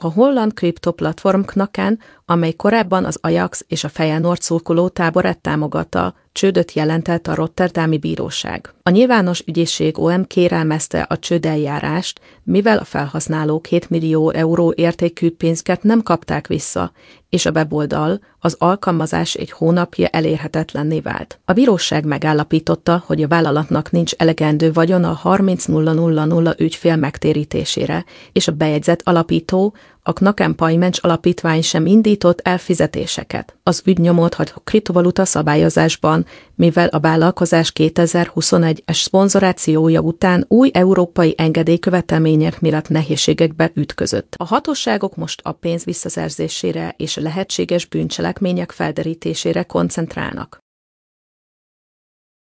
A holland kriptoplatform Knaken, amely korábban az Ajax és a Feyenoord szurkoló táborát támogatta, csődöt jelentett a rotterdami bíróság. A nyilvános ügyészség OM kérelmezte a csődeljárást, mivel a felhasználók 7 millió euró értékű pénzket nem kapták vissza, és a weboldal, az alkalmazás egy hónapja elérhetetlenné vált. A bíróság megállapította, hogy a vállalatnak nincs elegendő vagyon a 30.000 ügyfél megtérítésére, és a bejegyzett alapító, a Knaken Payments alapítvány sem indított el fizetéseket. Az ügy nyomot hagy a kriptovaluta szabályozásban, mivel a vállalkozás 2021-es szponzorációja után új európai engedélykövetelmények miatt nehézségekbe ütközött. A hatóságok most a pénz visszaszerzésére és a lehetséges bűncselekmények felderítésére koncentrálnak.